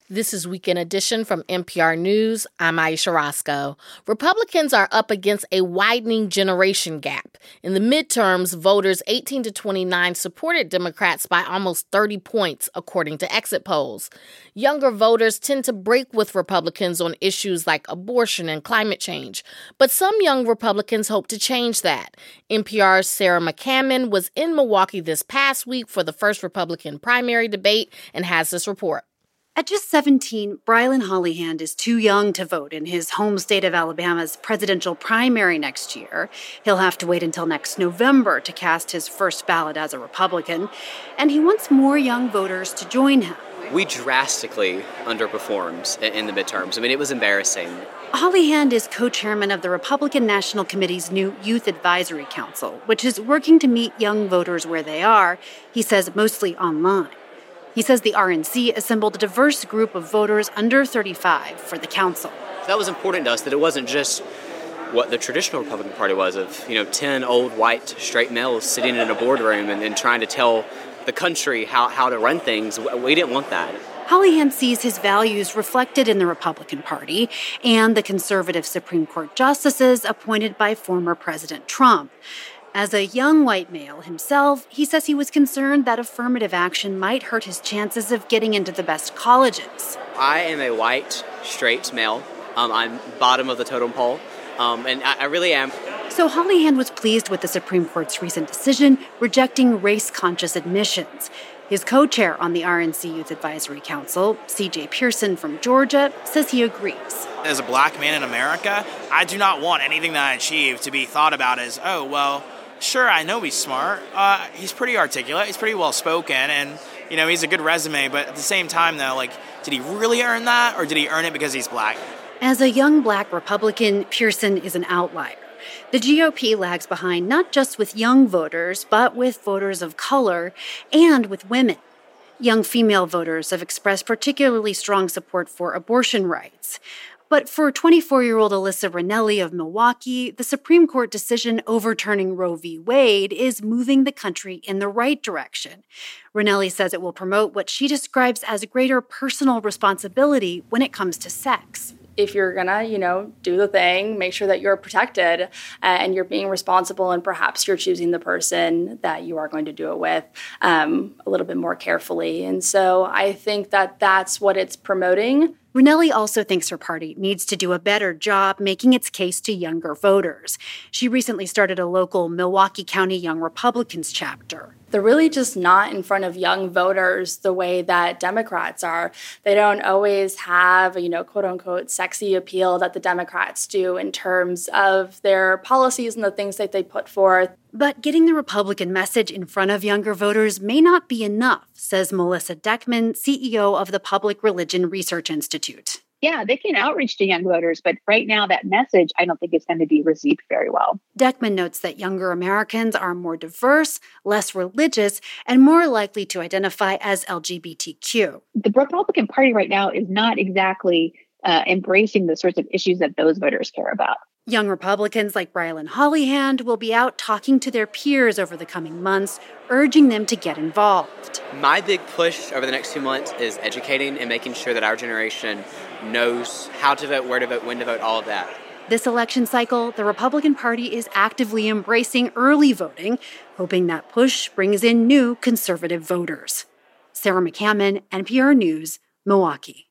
This is Weekend Edition from NPR News. I'm Aisha Roscoe. Republicans are up against a widening generation gap. In the midterms, voters 18 to 29 supported Democrats by almost 30 points, according to exit polls. Younger voters tend to break with Republicans on issues like abortion and climate change. But some young Republicans hope to change that. NPR's Sarah McCammon was in Milwaukee this past week for the first Republican primary debate and has this report. At just 17, Brylan Hollyhand is too young to vote in his home state of Alabama's presidential primary next year. He'll have to wait until next November to cast his first ballot as a Republican, and he wants more young voters to join him. We drastically underperformed in the midterms. I mean, it was embarrassing. Hollyhand is co-chairman of the Republican National Committee's new Youth Advisory Council, which is working to meet young voters where they are, he says mostly online. He says the RNC assembled a diverse group of voters under 35 for the council. That was important to us, that it wasn't just what the traditional Republican Party was of, 10 old white straight males sitting in a boardroom and trying to tell the country how to run things. We didn't want that. Hollyhand sees his values reflected in the Republican Party and the conservative Supreme Court justices appointed by former President Trump. As a young white male himself, he says he was concerned that affirmative action might hurt his chances of getting into the best colleges. I am a white, straight male. I'm bottom of the totem pole, and I really am. So Hollyhand was pleased with the Supreme Court's recent decision rejecting race-conscious admissions. His co-chair on the RNC Youth Advisory Council, C.J. Pearson from Georgia, says he agrees. As a black man in America, I do not want anything that I achieve to be thought about as, sure, I know he's smart. He's pretty articulate. He's pretty well-spoken, and, he's a good resume. But at the same time, though, did he really earn that, or did he earn it because he's black? As a young black Republican, Pearson is an outlier. The GOP lags behind not just with young voters, but with voters of color and with women. Young female voters have expressed particularly strong support for abortion rights. But for 24-year-old Alyssa Rinelli of Milwaukee, the Supreme Court decision overturning Roe v. Wade is moving the country in the right direction. Rinelli says it will promote what she describes as greater personal responsibility when it comes to sex. If you're gonna, do the thing, make sure that you're protected and you're being responsible, and perhaps you're choosing the person that you are going to do it with a little bit more carefully. And so I think that that's what it's promoting. Rinelli also thinks her party needs to do a better job making its case to younger voters. She recently started a local Milwaukee County Young Republicans chapter. They're really just not in front of young voters the way that Democrats are. They don't always have a, quote-unquote, sexy appeal that the Democrats do in terms of their policies and the things that they put forth. But getting the Republican message in front of younger voters may not be enough, says Melissa Deckman, CEO of the Public Religion Research Institute. Yeah, they can outreach to young voters, but right now that message, I don't think is going to be received very well. Deckman notes that younger Americans are more diverse, less religious, and more likely to identify as LGBTQ. The Republican Party right now is not exactly embracing the sorts of issues that those voters care about. Young Republicans like Brylan Hollyhand will be out talking to their peers over the coming months, urging them to get involved. My big push over the next 2 months is educating and making sure that our generation knows how to vote, where to vote, when to vote, all of that. This election cycle, the Republican Party is actively embracing early voting, hoping that push brings in new conservative voters. Sarah McCammon, NPR News, Milwaukee.